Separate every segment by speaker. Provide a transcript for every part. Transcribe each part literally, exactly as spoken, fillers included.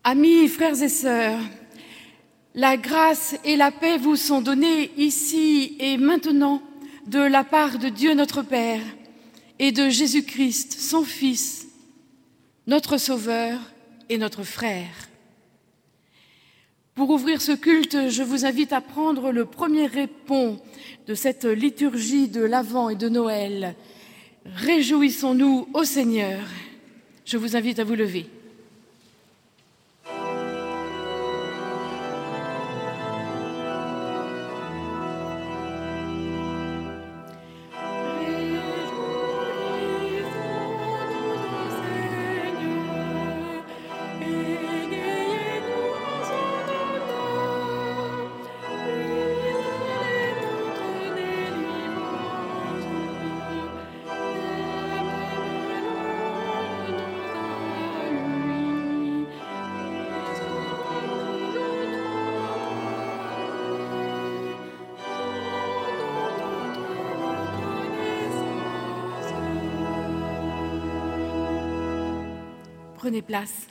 Speaker 1: Amis, frères et sœurs, la grâce et la paix vous sont données ici et maintenant de la part de Dieu notre Père et de Jésus-Christ, son Fils, notre Sauveur et notre frère. Pour ouvrir ce culte, je vous invite à prendre le premier répond de cette liturgie de l'Avent et de Noël. Réjouissons-nous au Seigneur. Je vous invite à vous lever. Prenez place.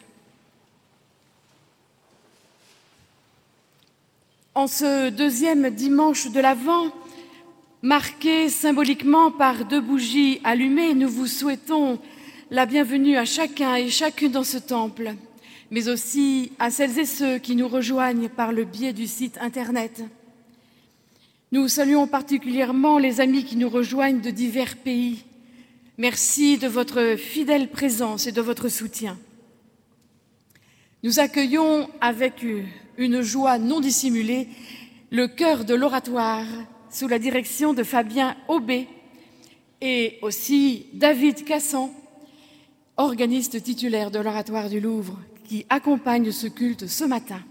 Speaker 1: En ce deuxième dimanche de l'Avent, marqué symboliquement par deux bougies allumées, nous vous souhaitons la bienvenue à chacun et chacune dans ce temple, mais aussi à celles et ceux qui nous rejoignent par le biais du site Internet. Nous saluons particulièrement les amis qui nous rejoignent de divers pays. Merci de votre fidèle présence et de votre soutien. Nous accueillons avec une joie non dissimulée le chœur de l'Oratoire sous la direction de Fabien Aubé et aussi David Cassan, organiste titulaire de l'Oratoire du Louvre, qui accompagne ce culte ce matin.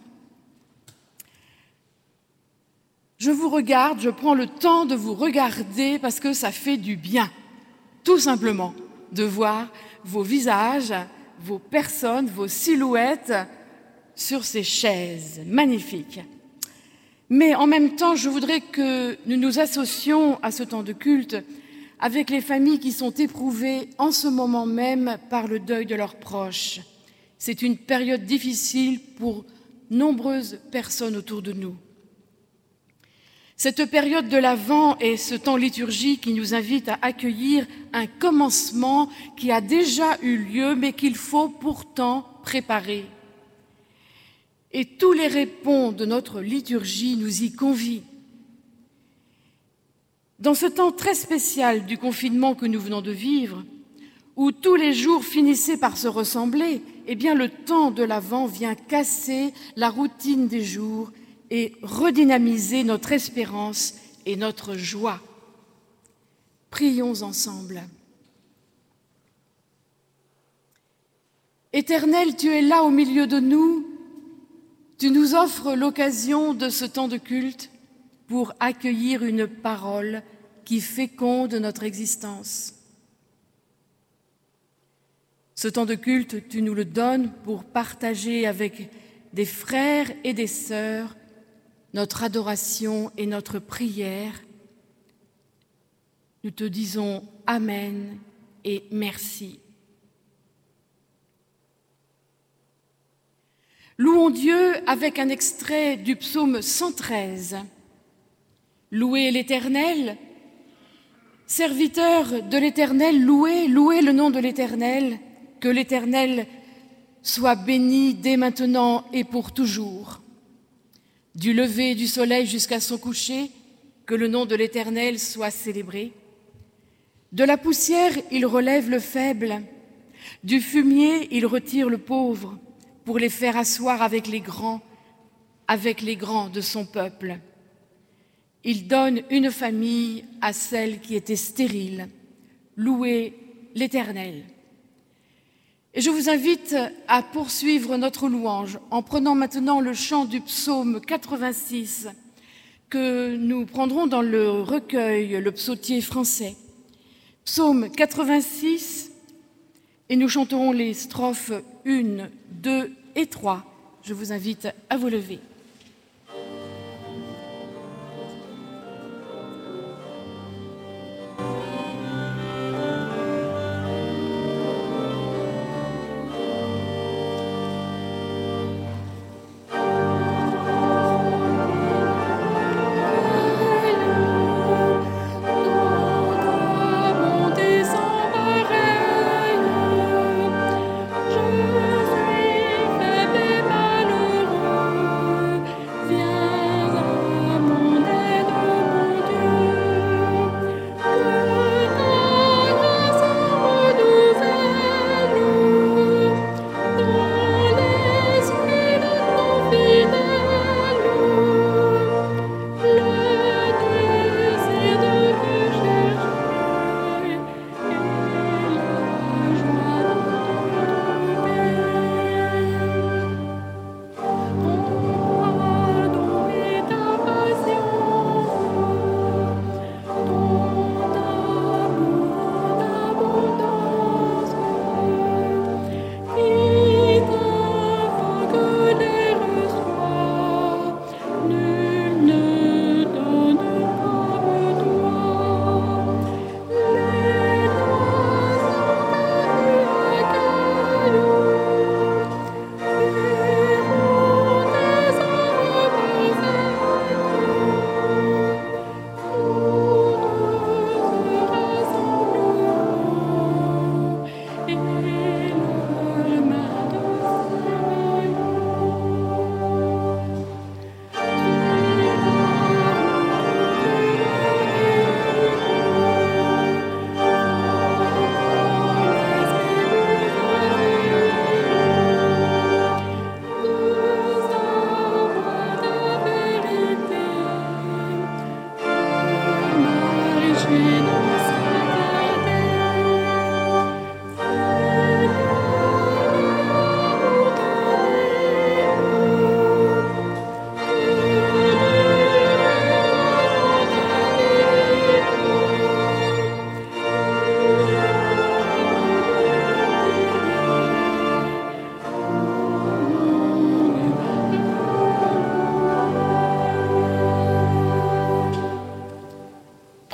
Speaker 1: Je vous regarde, je prends le temps de vous regarder parce que ça fait du bien. Tout simplement, de voir vos visages, vos personnes, vos silhouettes sur ces chaises magnifiques. Mais en même temps, je voudrais que nous nous associons à ce temps de culte avec les familles qui sont éprouvées en ce moment même par le deuil de leurs proches. C'est une période difficile pour nombreuses personnes autour de nous. Cette période de l'Avent est ce temps liturgique qui nous invite à accueillir un commencement qui a déjà eu lieu, mais qu'il faut pourtant préparer. Et tous les répons de notre liturgie nous y convient. Dans ce temps très spécial du confinement que nous venons de vivre, où tous les jours finissaient par se ressembler, eh bien le temps de l'Avent vient casser la routine des jours et redynamiser notre espérance et notre joie. Prions ensemble. Éternel, tu es là au milieu de nous. Tu nous offres l'occasion de ce temps de culte pour accueillir une parole qui féconde notre existence. Ce temps de culte, tu nous le donnes pour partager avec des frères et des sœurs notre adoration et notre prière. Nous te disons Amen et merci. Louons Dieu avec un extrait du psaume cent treize. Louez l'Éternel, serviteurs de l'Éternel, louez, louez le nom de l'Éternel, que l'Éternel soit béni dès maintenant et pour toujours. Du lever du soleil jusqu'à son coucher, que le nom de l'Éternel soit célébré. De la poussière, il relève le faible. Du fumier, il retire le pauvre, pour les faire asseoir avec les grands, avec les grands de son peuple. Il donne une famille à celle qui était stérile. Louez l'Éternel. Et je vous invite à poursuivre notre louange en prenant maintenant le chant du psaume quatre-vingt-six que nous prendrons dans le recueil, le psautier français. Psaume quatre-vingt-six, et nous chanterons les strophes un, deux et trois. Je vous invite à vous lever.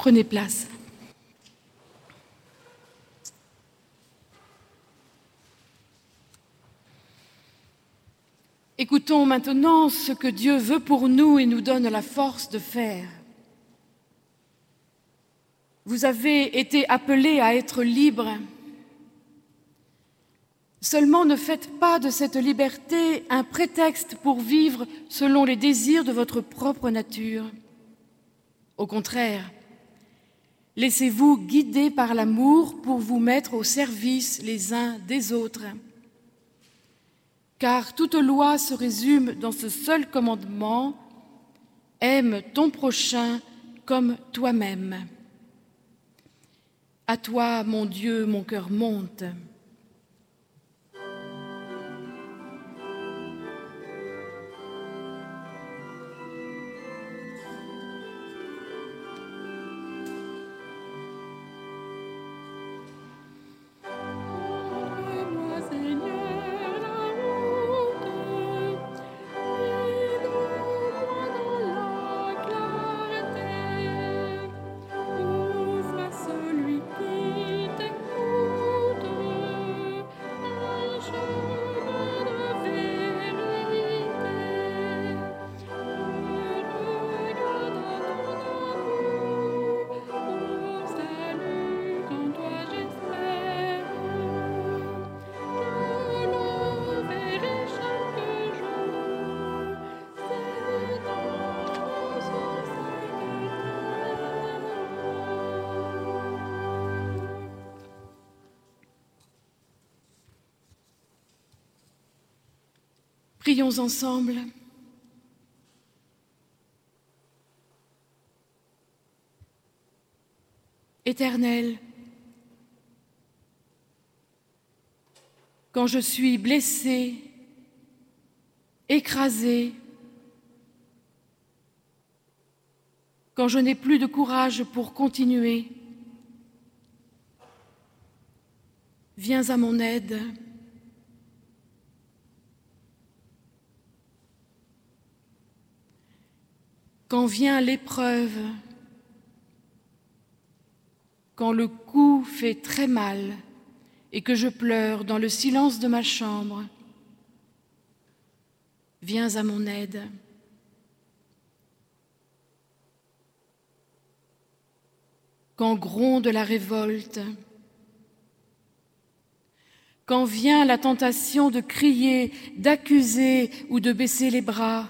Speaker 1: Prenez place. Écoutons maintenant ce que Dieu veut pour nous et nous donne la force de faire. Vous avez été appelés à être libres. Seulement ne faites pas de cette liberté un prétexte pour vivre selon les désirs de votre propre nature. Au contraire, laissez-vous guider par l'amour pour vous mettre au service les uns des autres. Car toute loi se résume dans ce seul commandement, « Aime ton prochain comme toi-même ». À toi, mon Dieu, mon cœur monte. Prions ensemble. Éternel, quand je suis blessée, écrasée, quand je n'ai plus de courage pour continuer, viens à mon aide. Quand vient l'épreuve, quand le coup fait très mal et que je pleure dans le silence de ma chambre, viens à mon aide. Quand gronde la révolte, quand vient la tentation de crier, d'accuser ou de baisser les bras,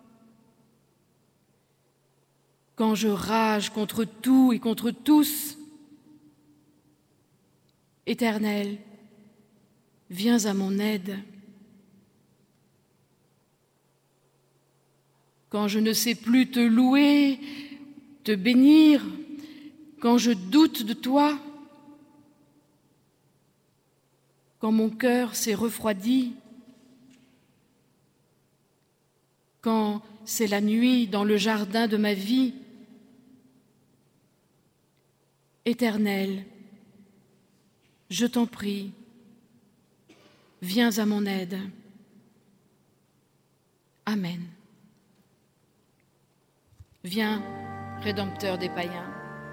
Speaker 1: quand je rage contre tout et contre tous, Éternel, viens à mon aide. Quand je ne sais plus te louer, te bénir, quand je doute de toi, quand mon cœur s'est refroidi, quand c'est la nuit dans le jardin de ma vie, Éternel, je t'en prie, viens à mon aide. Amen. Viens, Rédempteur des païens.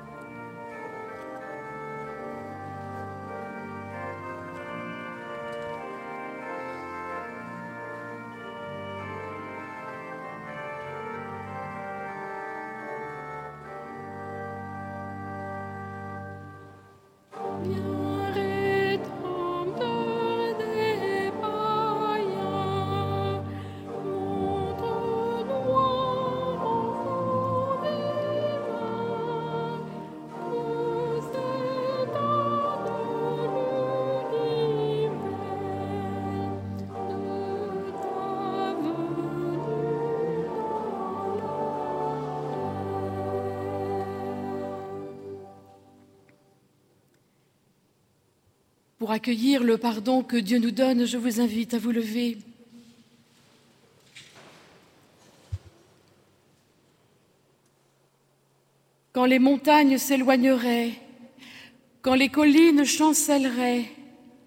Speaker 1: Pour accueillir le pardon que Dieu nous donne, je vous invite à vous lever. Quand les montagnes s'éloigneraient, quand les collines chancelleraient,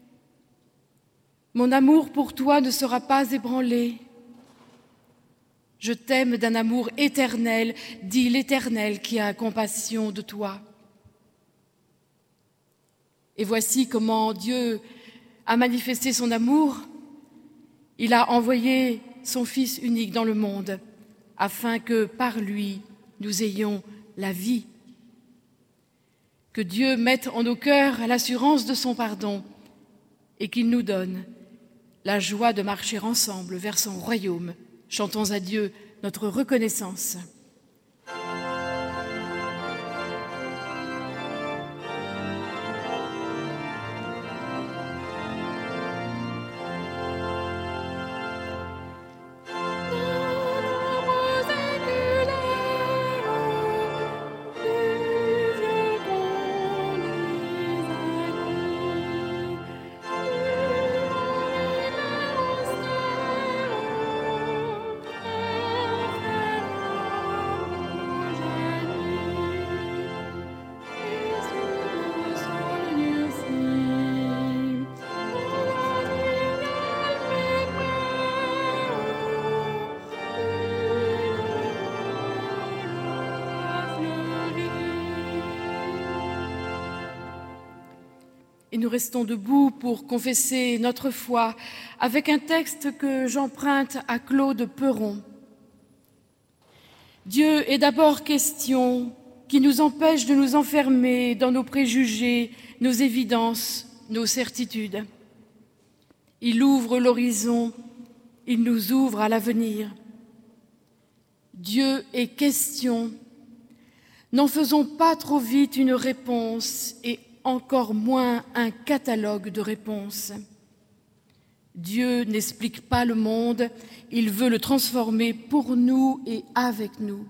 Speaker 1: mon amour pour toi ne sera pas ébranlé. Je t'aime d'un amour éternel, dit l'Éternel qui a compassion de toi. Et voici comment Dieu a manifesté son amour. Il a envoyé son Fils unique dans le monde, afin que par lui, nous ayons la vie. Que Dieu mette en nos cœurs l'assurance de son pardon et qu'il nous donne la joie de marcher ensemble vers son royaume. Chantons à Dieu notre reconnaissance. Et nous restons debout pour confesser notre foi avec un texte que j'emprunte à Claude Peron. Dieu est d'abord question qui nous empêche de nous enfermer dans nos préjugés, nos évidences, nos certitudes. Il ouvre l'horizon, il nous ouvre à l'avenir. Dieu est question. N'en faisons pas trop vite une réponse et encore moins un catalogue de réponses. Dieu n'explique pas le monde, il veut le transformer pour nous et avec nous.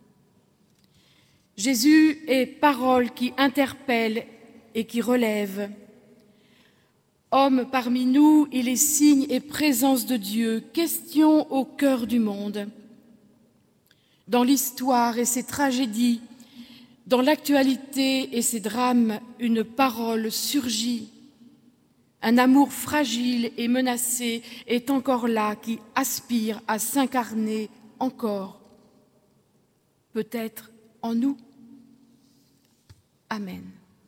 Speaker 1: Jésus est parole qui interpelle et qui relève. Homme parmi nous, il est signe et présence de Dieu, question au cœur du monde. Dans l'histoire et ses tragédies, dans l'actualité et ses drames, une parole surgit. Un amour fragile et menacé est encore là, qui aspire à s'incarner encore. Peut-être en nous. Amen.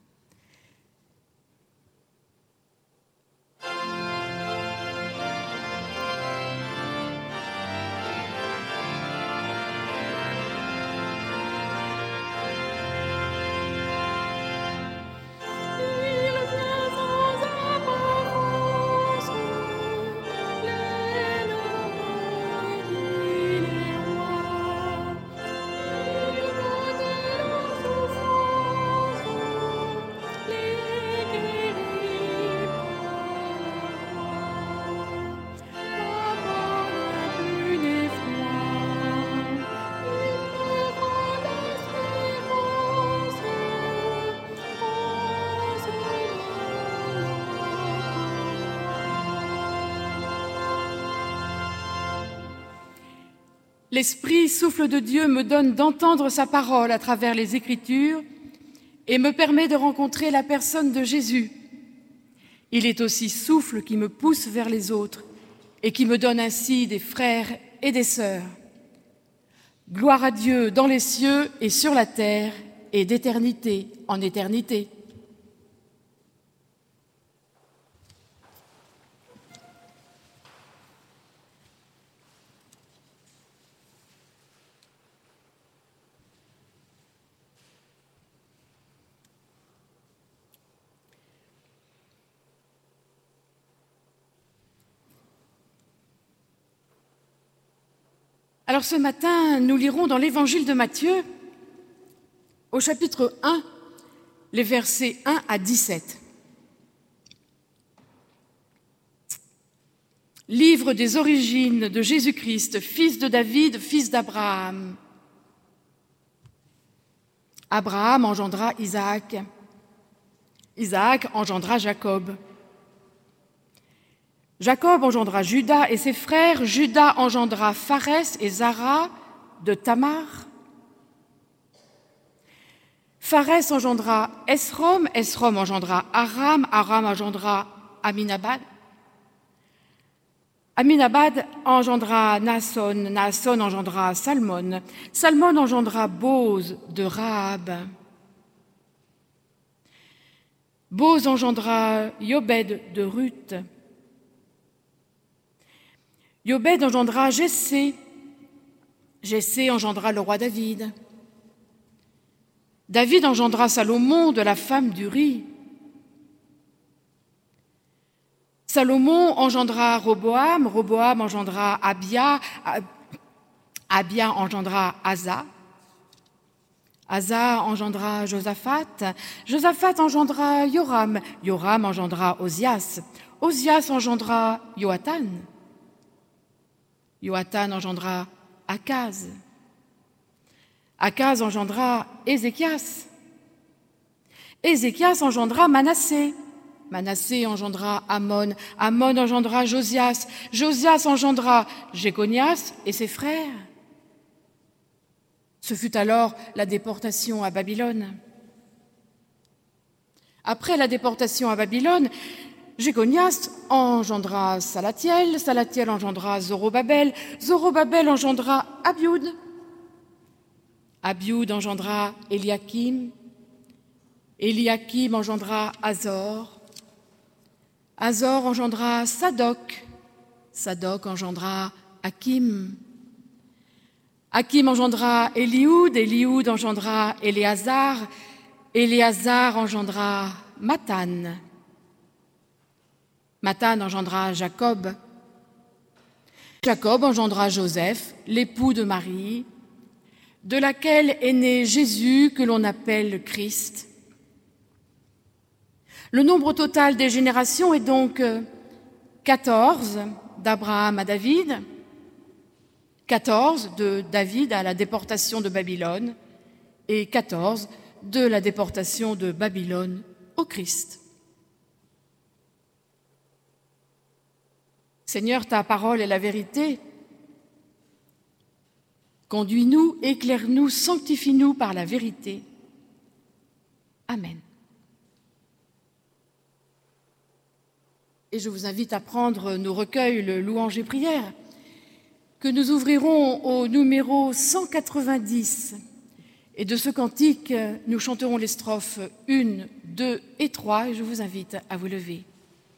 Speaker 1: L'Esprit, souffle de Dieu, me donne d'entendre sa parole à travers les Écritures et me permet de rencontrer la personne de Jésus. Il est aussi souffle qui me pousse vers les autres et qui me donne ainsi des frères et des sœurs. Gloire à Dieu dans les cieux et sur la terre et d'éternité en éternité. Alors ce matin, nous lirons dans l'Évangile de Matthieu, au chapitre un, les versets un à dix-sept. Livre des origines de Jésus-Christ, fils de David, fils d'Abraham. Abraham engendra Isaac. Isaac engendra Jacob. Jacob engendra Juda et ses frères. Juda engendra Pharès et Zara de Tamar. Pharès engendra Esrom. Esrom engendra Aram. Aram engendra Aminabad. Aminabad engendra Naasson, Naasson engendra Salmon, Salmon engendra Boz de Rahab. Boz engendra Yobed de Ruth. Yobed engendra Jessé. Jessé engendra le roi David. David engendra Salomon de la femme d'Uri. Salomon engendra Roboam, Roboam engendra Abia, Abia engendra Asa. Asa engendra Josaphat, Josaphat engendra Joram, Joram engendra Osias, Osias engendra Joatan, Joatan engendra Akaz, Akaz engendra Ézéchias, Ézéchias engendra Manassé, Manassé engendra Amon, Amon engendra Josias, Josias engendra Jéconias et ses frères. Ce fut alors la déportation à Babylone. Après la déportation à Babylone, Jéconias engendra Salatiel, Salatiel engendra Zorobabel, Zorobabel engendra Abioud, Abioud engendra Eliakim, Eliakim engendra Azor, Azor engendra Sadoc, Sadoc engendra Hakim, Hakim engendra Élioud, Élioud engendra Éléazar, Éléazar engendra Mathan, Mathan engendra Jacob, Jacob engendra Joseph, l'époux de Marie, de laquelle est né Jésus que l'on appelle Christ. Le nombre total des générations est donc quatorze d'Abraham à David, quatorze de David à la déportation de Babylone et quatorze de la déportation de Babylone au Christ. Seigneur, ta parole est la vérité. Conduis-nous, éclaire-nous, sanctifie-nous par la vérité. Amen. Et je vous invite à prendre nos recueils, le louange et prière, que nous ouvrirons au numéro cent quatre-vingt-dix. Et de ce cantique, nous chanterons les strophes un, deux et trois, et je vous invite à vous lever.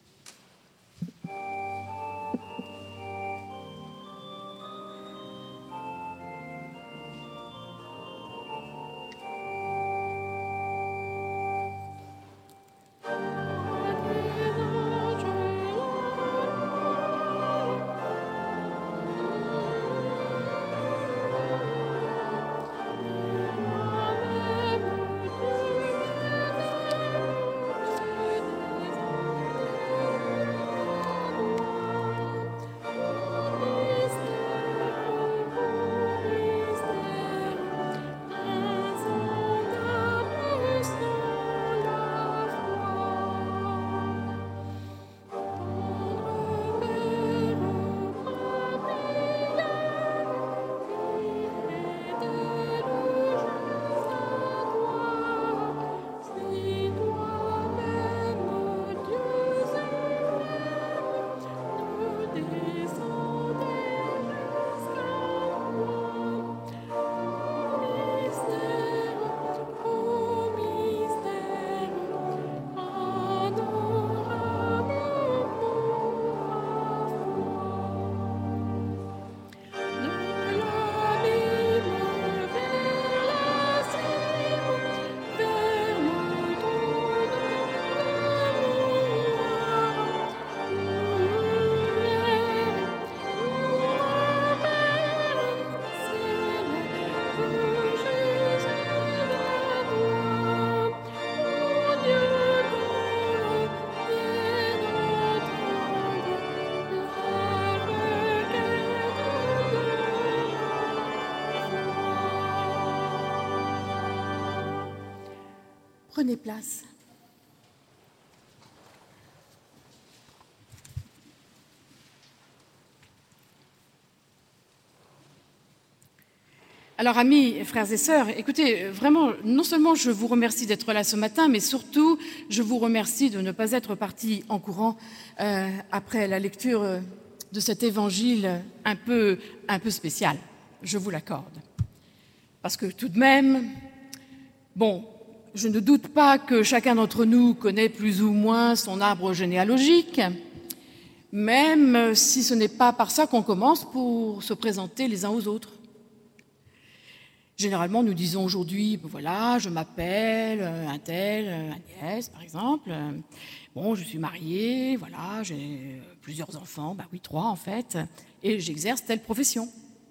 Speaker 1: Prenez place. Alors, amis, frères et sœurs, écoutez, vraiment, non seulement je vous remercie d'être là ce matin, mais surtout, je vous remercie de ne pas être partis en courant euh, après la lecture de cet évangile un peu, un peu spécial, je vous l'accorde. Parce que tout de même, bon, je ne doute pas que chacun d'entre nous connaît plus ou moins son arbre généalogique, même si ce n'est pas par ça qu'on commence pour se présenter les uns aux autres. Généralement, nous disons aujourd'hui, ben voilà, je m'appelle un tel, Agnès, par exemple. Bon, je suis mariée, voilà, j'ai plusieurs enfants, ben oui, trois en fait, et j'exerce telle profession.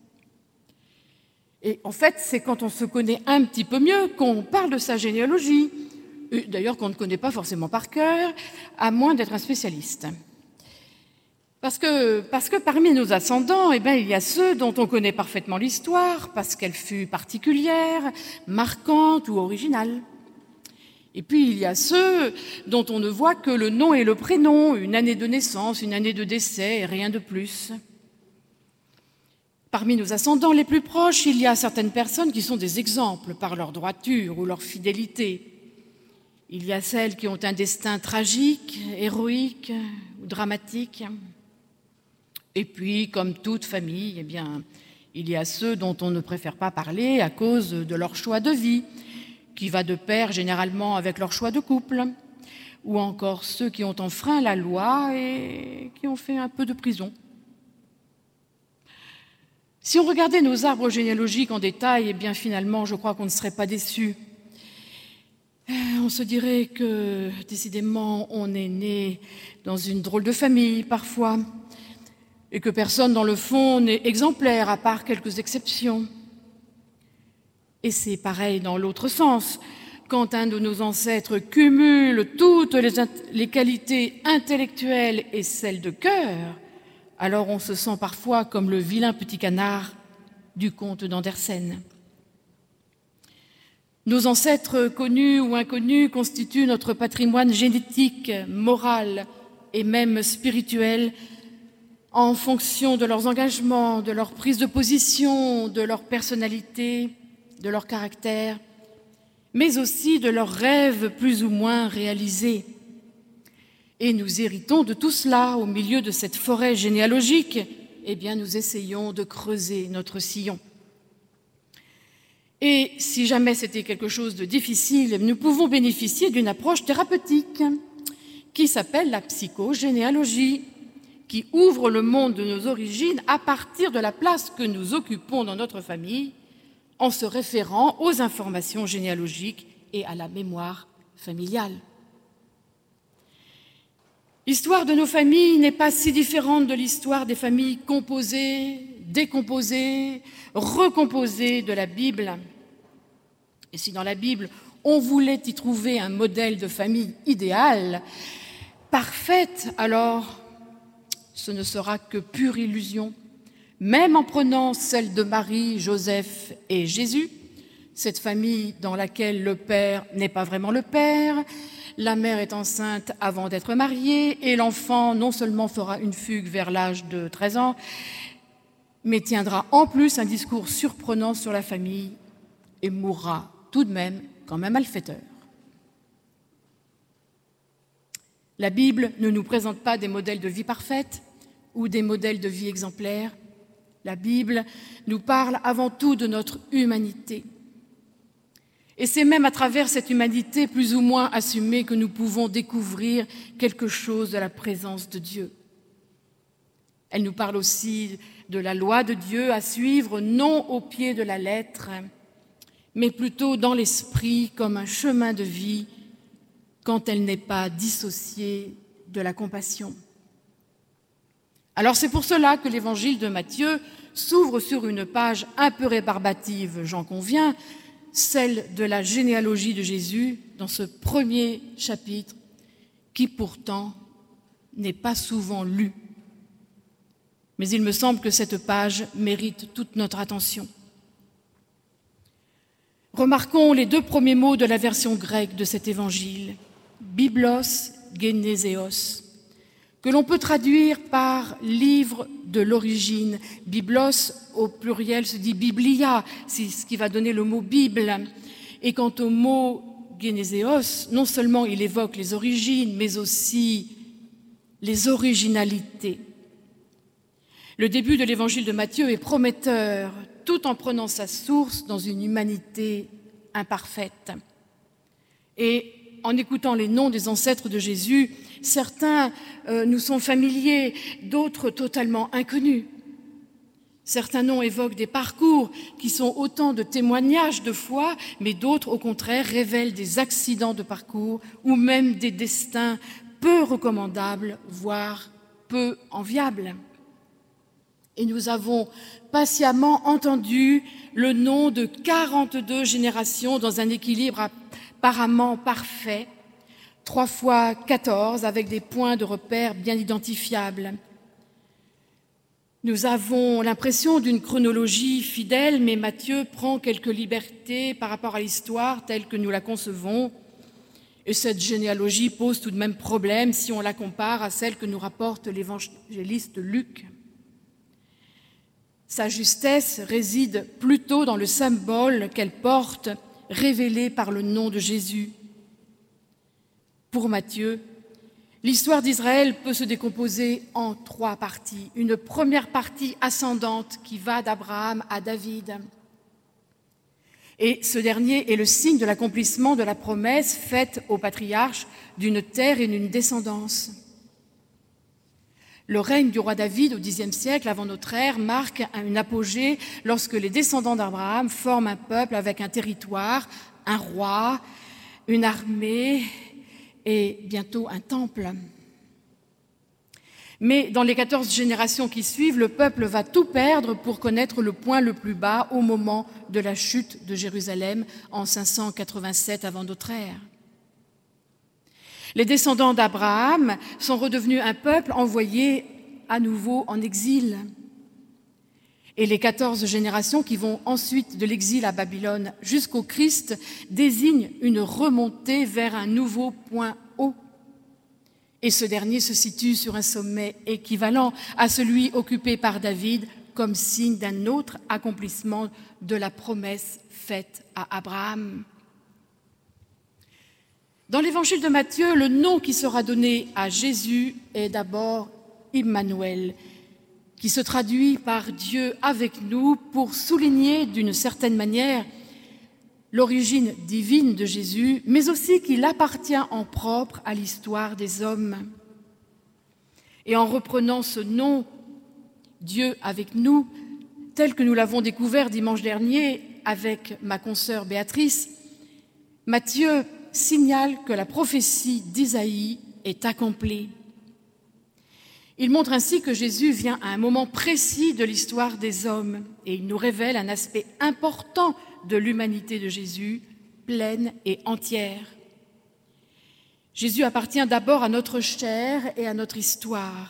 Speaker 1: Et en fait, c'est quand on se connaît un petit peu mieux qu'on parle de sa généalogie, d'ailleurs qu'on ne connaît pas forcément par cœur, à moins d'être un spécialiste. Parce que, parce que parmi nos ascendants, eh bien, il y a ceux dont on connaît parfaitement l'histoire, parce qu'elle fut particulière, marquante ou originale. Et puis, il y a ceux dont on ne voit que le nom et le prénom, une année de naissance, une année de décès, et rien de plus. Parmi nos ascendants les plus proches, il y a certaines personnes qui sont des exemples par leur droiture ou leur fidélité. Il y a celles qui ont un destin tragique, héroïque ou dramatique. Et puis, comme toute famille, eh bien, il y a ceux dont on ne préfère pas parler à cause de leur choix de vie, qui va de pair généralement avec leur choix de couple, ou encore ceux qui ont enfreint la loi et qui ont fait un peu de prison. Si on regardait nos arbres généalogiques en détail, eh bien finalement, je crois qu'on ne serait pas déçus. On se dirait que, décidément, on est né dans une drôle de famille, parfois, et que personne, dans le fond, n'est exemplaire, à part quelques exceptions. Et c'est pareil dans l'autre sens. Quand un de nos ancêtres cumule toutes les, les qualités intellectuelles et celles de cœur, alors on se sent parfois comme le vilain petit canard du conte d'Andersen. Nos ancêtres connus ou inconnus constituent notre patrimoine génétique, moral et même spirituel en fonction de leurs engagements, de leur prise de position, de leur personnalité, de leur caractère, mais aussi de leurs rêves plus ou moins réalisés. Et nous héritons de tout cela au milieu de cette forêt généalogique. Eh bien, nous essayons de creuser notre sillon. Et si jamais c'était quelque chose de difficile, nous pouvons bénéficier d'une approche thérapeutique qui s'appelle la psychogénéalogie, qui ouvre le monde de nos origines à partir de la place que nous occupons dans notre famille, en se référant aux informations généalogiques et à la mémoire familiale. L'histoire de nos familles n'est pas si différente de l'histoire des familles composées, décomposées, recomposées de la Bible. Et si dans la Bible, on voulait y trouver un modèle de famille idéal, parfaite, alors ce ne sera que pure illusion. Même en prenant celle de Marie, Joseph et Jésus, cette famille dans laquelle le père n'est pas vraiment le père, la mère est enceinte avant d'être mariée et l'enfant non seulement fera une fugue vers l'âge de treize ans, mais tiendra en plus un discours surprenant sur la famille et mourra tout de même comme un malfaiteur. La Bible ne nous présente pas des modèles de vie parfaite ou des modèles de vie exemplaires. La Bible nous parle avant tout de notre humanité. Et c'est même à travers cette humanité plus ou moins assumée que nous pouvons découvrir quelque chose de la présence de Dieu. Elle nous parle aussi de la loi de Dieu à suivre, non au pied de la lettre, mais plutôt dans l'esprit comme un chemin de vie quand elle n'est pas dissociée de la compassion. Alors c'est pour cela que l'évangile de Matthieu s'ouvre sur une page un peu rébarbative, j'en conviens, celle de la généalogie de Jésus dans ce premier chapitre qui pourtant n'est pas souvent lu. Mais il me semble que cette page mérite toute notre attention. Remarquons les deux premiers mots de la version grecque de cet évangile, biblos, généséos, que l'on peut traduire par livre de l'origine. Biblos, au pluriel, se dit biblia, c'est ce qui va donner le mot Bible. Et quant au mot généséos, non seulement il évoque les origines, mais aussi les originalités. Le début de l'évangile de Matthieu est prometteur, tout en prenant sa source dans une humanité imparfaite. Et en écoutant les noms des ancêtres de Jésus, certains euh, nous sont familiers, d'autres totalement inconnus. Certains noms évoquent des parcours qui sont autant de témoignages de foi, mais d'autres, au contraire, révèlent des accidents de parcours ou même des destins peu recommandables, voire peu enviables. Et nous avons patiemment entendu le nom de quarante-deux générations dans un équilibre apparemment parfait, trois fois quatorze, avec des points de repère bien identifiables. Nous avons l'impression d'une chronologie fidèle, mais Matthieu prend quelques libertés par rapport à l'histoire telle que nous la concevons. Et cette généalogie pose tout de même problème si on la compare à celle que nous rapporte l'évangéliste Luc. Sa justesse réside plutôt dans le symbole qu'elle porte, révélé par le nom de Jésus. Pour Matthieu, l'histoire d'Israël peut se décomposer en trois parties. Une première partie ascendante qui va d'Abraham à David. Et ce dernier est le signe de l'accomplissement de la promesse faite aux patriarches d'une terre et d'une descendance. Le règne du roi David au dixième siècle avant notre ère marque une apogée lorsque les descendants d'Abraham forment un peuple avec un territoire, un roi, une armée et bientôt un temple. Mais dans les quatorze générations qui suivent, le peuple va tout perdre pour connaître le point le plus bas au moment de la chute de Jérusalem en cinq cent quatre-vingt-sept avant notre ère. Les descendants d'Abraham sont redevenus un peuple envoyé à nouveau en exil. Et les quatorze générations qui vont ensuite de l'exil à Babylone jusqu'au Christ désignent une remontée vers un nouveau point haut. Et ce dernier se situe sur un sommet équivalent à celui occupé par David comme signe d'un autre accomplissement de la promesse faite à Abraham. Dans l'évangile de Matthieu, le nom qui sera donné à Jésus est d'abord Immanuel, qui se traduit par Dieu avec nous pour souligner d'une certaine manière l'origine divine de Jésus, mais aussi qu'il appartient en propre à l'histoire des hommes. Et en reprenant ce nom, Dieu avec nous, tel que nous l'avons découvert dimanche dernier avec ma consoeur Béatrice, Matthieu signale que la prophétie d'Isaïe est accomplie. Il montre ainsi que Jésus vient à un moment précis de l'histoire des hommes et il nous révèle un aspect important de l'humanité de Jésus, pleine et entière. Jésus appartient d'abord à notre chair et à notre histoire.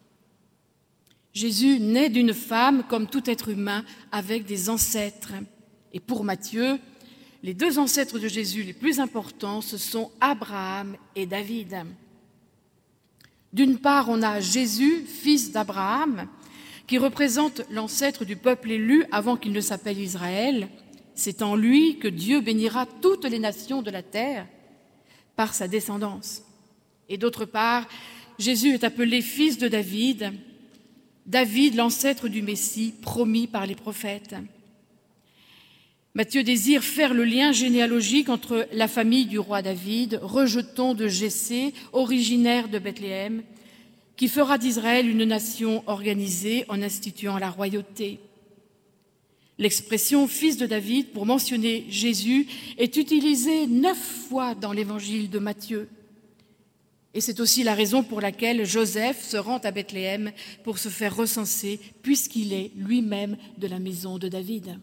Speaker 1: Jésus naît d'une femme comme tout être humain avec des ancêtres. Et pour Matthieu, les deux ancêtres de Jésus les plus importants, ce sont Abraham et David. D'une part, on a Jésus, fils d'Abraham, qui représente l'ancêtre du peuple élu avant qu'il ne s'appelle Israël. C'est en lui que Dieu bénira toutes les nations de la terre par sa descendance. Et d'autre part, Jésus est appelé fils de David, David, l'ancêtre du Messie promis par les prophètes. Matthieu désire faire le lien généalogique entre la famille du roi David, rejeton de Jessé, originaire de Bethléem, qui fera d'Israël une nation organisée en instituant la royauté. L'expression « fils de David » pour mentionner Jésus est utilisée neuf fois dans l'évangile de Matthieu. Et c'est aussi la raison pour laquelle Joseph se rend à Bethléem pour se faire recenser, puisqu'il est lui-même de la maison de David.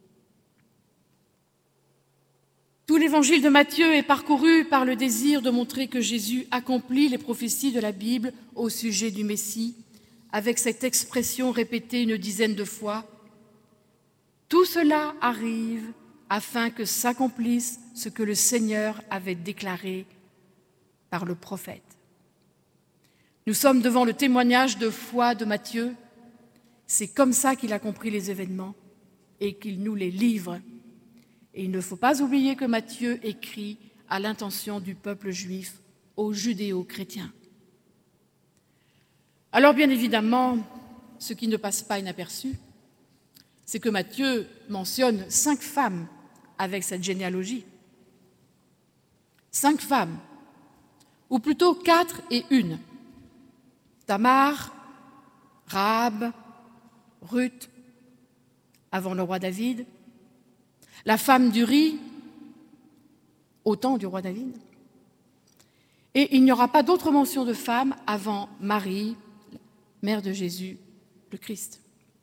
Speaker 1: Tout l'évangile de Matthieu est parcouru par le désir de montrer que Jésus accomplit les prophéties de la Bible au sujet du Messie, avec cette expression répétée une dizaine de fois. Tout cela arrive afin que s'accomplisse ce que le Seigneur avait déclaré par le prophète. Nous sommes devant le témoignage de foi de Matthieu. C'est comme ça qu'il a compris les événements et qu'il nous les livre. Et il ne faut pas oublier que Matthieu écrit à l'intention du peuple juif, aux judéo-chrétiens. Alors bien évidemment, ce qui ne passe pas inaperçu, c'est que Matthieu mentionne cinq femmes avec cette généalogie. Cinq femmes, ou plutôt quatre et une. Tamar, Rahab, Ruth, avant le roi David, la femme d'Uri, au temps du roi David. Et il n'y aura pas d'autre mention de femme avant Marie, mère de Jésus, le Christ.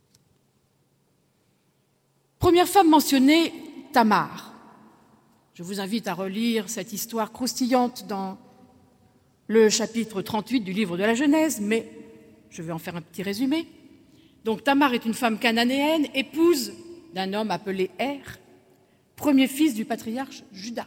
Speaker 1: Première femme mentionnée, Tamar. Je vous invite à relire cette histoire croustillante dans le chapitre trente-huit du livre de la Genèse, mais je vais en faire un petit résumé. Donc Tamar est une femme cananéenne, épouse d'un homme appelé Er, premier fils du patriarche Juda.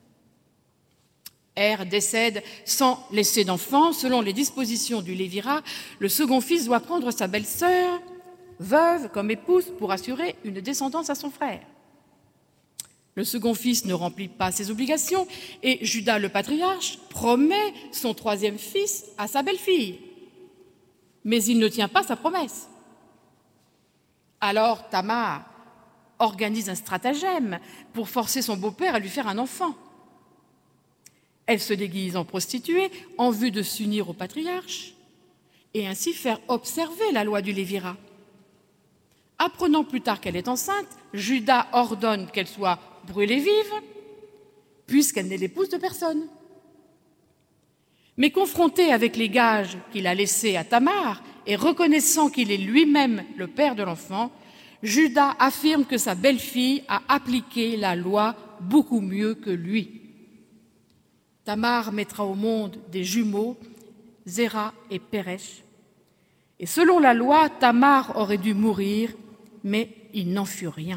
Speaker 1: Er décède sans laisser d'enfant. Selon les dispositions du Lévirat, le second fils doit prendre sa belle-sœur, veuve, comme épouse pour assurer une descendance à son frère. Le second fils ne remplit pas ses obligations et Juda, le patriarche, promet son troisième fils à sa belle-fille. Mais il ne tient pas sa promesse. Alors Tamar organise un stratagème pour forcer son beau-père à lui faire un enfant. Elle se déguise en prostituée en vue de s'unir au patriarche et ainsi faire observer la loi du Lévirat. Apprenant plus tard qu'elle est enceinte, Juda ordonne qu'elle soit brûlée vive, puisqu'elle n'est l'épouse de personne. Mais confronté avec les gages qu'il a laissés à Tamar et reconnaissant qu'il est lui-même le père de l'enfant, Juda affirme que sa belle-fille a appliqué la loi beaucoup mieux que lui. Tamar mettra au monde des jumeaux, Zéra et Péresh. Et selon la loi, Tamar aurait dû mourir, mais il n'en fut rien.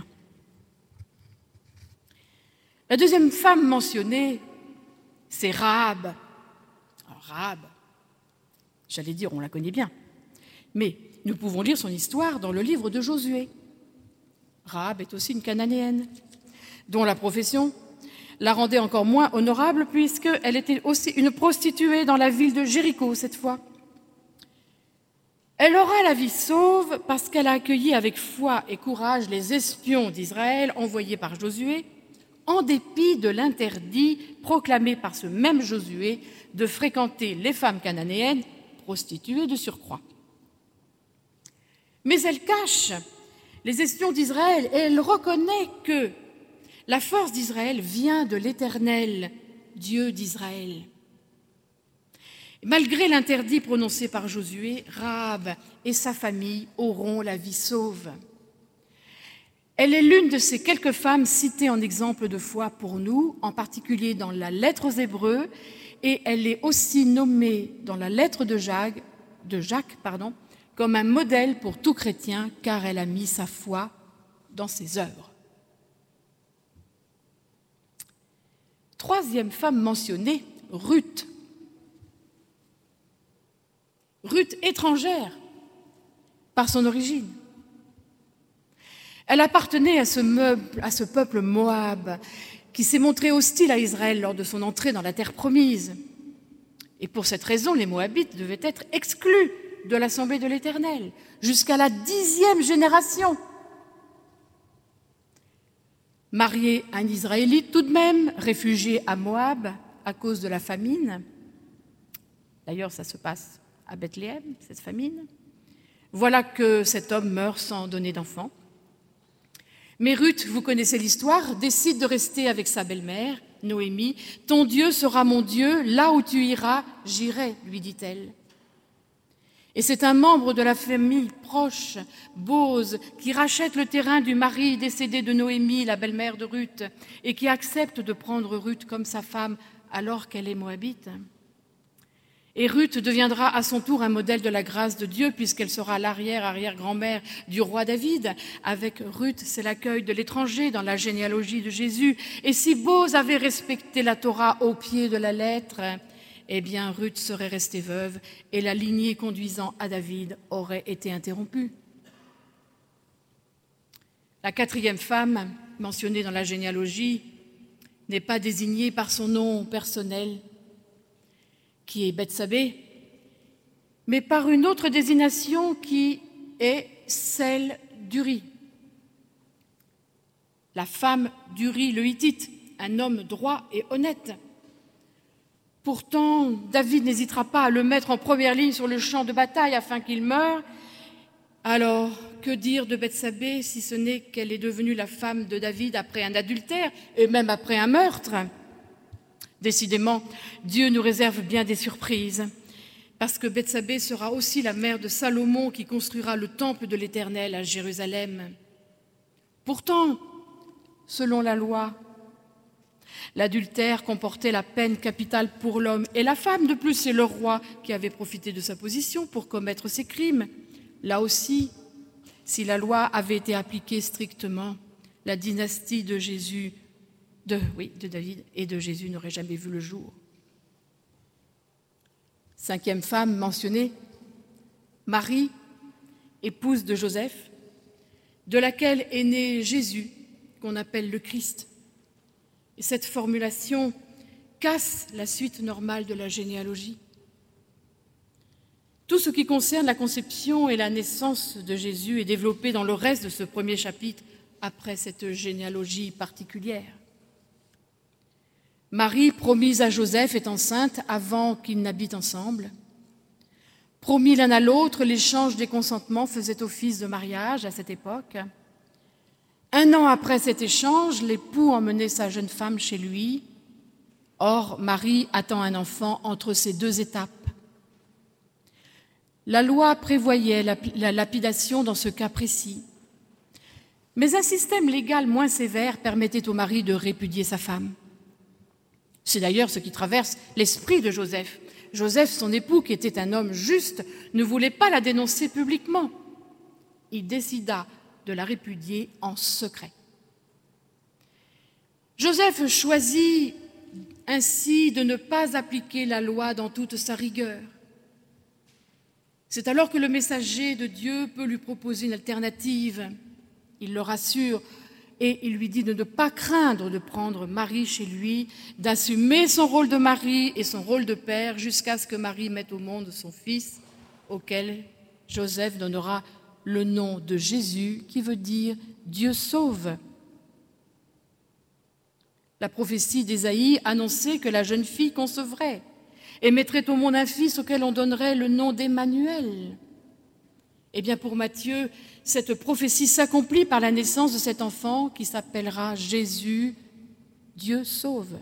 Speaker 1: La deuxième femme mentionnée, c'est Rahab. Alors, Rahab, j'allais dire, on la connaît bien, mais nous pouvons lire son histoire dans le livre de Josué. Rahab est aussi une Cananéenne, dont la profession la rendait encore moins honorable puisqu'elle était aussi une prostituée dans la ville de Jéricho cette fois. Elle aura la vie sauve parce qu'elle a accueilli avec foi et courage les espions d'Israël envoyés par Josué, en dépit de l'interdit proclamé par ce même Josué de fréquenter les femmes cananéennes, prostituées de surcroît. Mais elle cache les espions d'Israël et elle reconnaît que la force d'Israël vient de l'Éternel, Dieu d'Israël. Malgré l'interdit prononcé par Josué, Rahab et sa famille auront la vie sauve. Elle est l'une de ces quelques femmes citées en exemple de foi pour nous, en particulier dans la lettre aux Hébreux, et elle est aussi nommée dans la lettre de Jacques, de Jacques pardon, comme un modèle pour tout chrétien, car elle a mis sa foi dans ses œuvres. Troisième femme mentionnée, Ruth. Ruth étrangère par son origine. Elle appartenait à ce, meuble, à ce peuple Moab qui s'est montré hostile à Israël lors de son entrée dans la terre promise. Et pour cette raison, les Moabites devaient être exclus de l'assemblée de l'Éternel jusqu'à la dixième génération. Mariée à un Israélite tout de même, réfugiée à Moab à cause de la famine. D'ailleurs, ça se passe à Bethléem, cette famine. Voilà que cet homme meurt sans donner d'enfant. Mais Ruth, vous connaissez l'histoire, décide de rester avec sa belle-mère, Noémie. « Ton Dieu sera mon Dieu, là où tu iras, j'irai », lui dit-elle. Et c'est un membre de la famille proche, Bose, qui rachète le terrain du mari décédé de Noémie, la belle-mère de Ruth, et qui accepte de prendre Ruth comme sa femme alors qu'elle est moabite. Et Ruth deviendra à son tour un modèle de la grâce de Dieu puisqu'elle sera l'arrière-arrière-grand-mère du roi David. Avec Ruth, c'est l'accueil de l'étranger dans la généalogie de Jésus. Et si Bose avait respecté la Torah au pied de la lettre, eh bien Ruth serait restée veuve et la lignée conduisant à David aurait été interrompue. La quatrième femme mentionnée dans la généalogie n'est pas désignée par son nom personnel, qui est Bethsabée, mais par une autre désignation qui est celle d'Uri. La femme d'Uri le Hittite, un homme droit et honnête. Pourtant, David n'hésitera pas à le mettre en première ligne sur le champ de bataille afin qu'il meure. Alors, que dire de Bethsabée si ce n'est qu'elle est devenue la femme de David après un adultère et même après un meurtre? Décidément, Dieu nous réserve bien des surprises, parce que Bethsabée sera aussi la mère de Salomon qui construira le temple de l'Éternel à Jérusalem. Pourtant, selon la loi, l'adultère comportait la peine capitale pour l'homme et la femme. De plus, c'est le roi qui avait profité de sa position pour commettre ces crimes. Là aussi, si la loi avait été appliquée strictement, la dynastie de Jésus, de, oui, de David et de Jésus n'aurait jamais vu le jour. Cinquième femme mentionnée, Marie, épouse de Joseph, de laquelle est né Jésus, qu'on appelle le Christ. Et cette formulation casse la suite normale de la généalogie. Tout ce qui concerne la conception et la naissance de Jésus est développé dans le reste de ce premier chapitre, après cette généalogie particulière. Marie, promise à Joseph, est enceinte avant qu'ils n'habitent ensemble. Promis l'un à l'autre, l'échange des consentements faisait office de mariage à cette époque. Un an après cet échange, l'époux emmenait sa jeune femme chez lui. Or, Marie attend un enfant entre ces deux étapes. La loi prévoyait la, la lapidation dans ce cas précis. Mais un système légal moins sévère permettait au mari de répudier sa femme. C'est d'ailleurs ce qui traverse l'esprit de Joseph. Joseph, son époux, qui était un homme juste, ne voulait pas la dénoncer publiquement. Il décida de la répudier en secret. Joseph choisit ainsi de ne pas appliquer la loi dans toute sa rigueur. C'est alors que le messager de Dieu peut lui proposer une alternative. Il le rassure et il lui dit de ne pas craindre de prendre Marie chez lui, d'assumer son rôle de mari et son rôle de père jusqu'à ce que Marie mette au monde son fils, auquel Joseph donnera le nom de Jésus, qui veut dire « Dieu sauve ». La prophétie d'Ésaïe annonçait que la jeune fille concevrait et mettrait au monde un fils auquel on donnerait le nom d'Emmanuel. Eh bien, pour Matthieu, cette prophétie s'accomplit par la naissance de cet enfant qui s'appellera Jésus, Dieu sauve.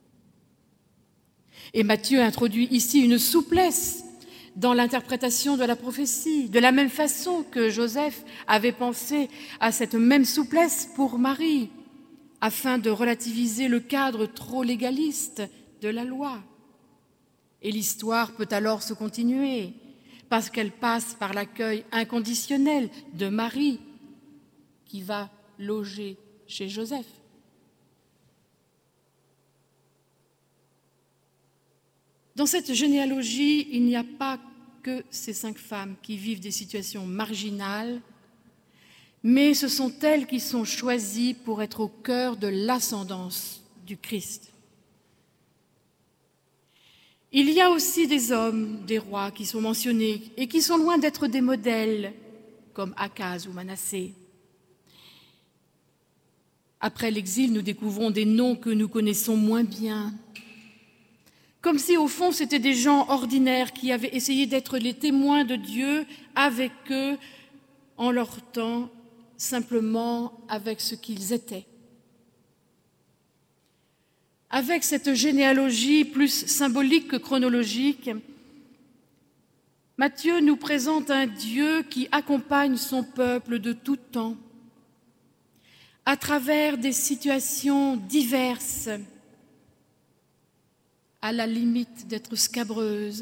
Speaker 1: Et Matthieu introduit ici une souplesse dans l'interprétation de la prophétie, de la même façon que Joseph avait pensé à cette même souplesse pour Marie, afin de relativiser le cadre trop légaliste de la loi. Et l'histoire peut alors se continuer, parce qu'elle passe par l'accueil inconditionnel de Marie, qui va loger chez Joseph. Dans cette généalogie, il n'y a pas que ces cinq femmes qui vivent des situations marginales, mais ce sont elles qui sont choisies pour être au cœur de l'ascendance du Christ. Il y a aussi des hommes, des rois qui sont mentionnés et qui sont loin d'être des modèles, comme Akaz ou Manassé. Après l'exil, nous découvrons des noms que nous connaissons moins bien, comme si au fond c'étaient des gens ordinaires qui avaient essayé d'être les témoins de Dieu avec eux en leur temps, simplement avec ce qu'ils étaient. Avec cette généalogie plus symbolique que chronologique, Matthieu nous présente un Dieu qui accompagne son peuple de tout temps, à travers des situations diverses, à la limite d'être scabreuses.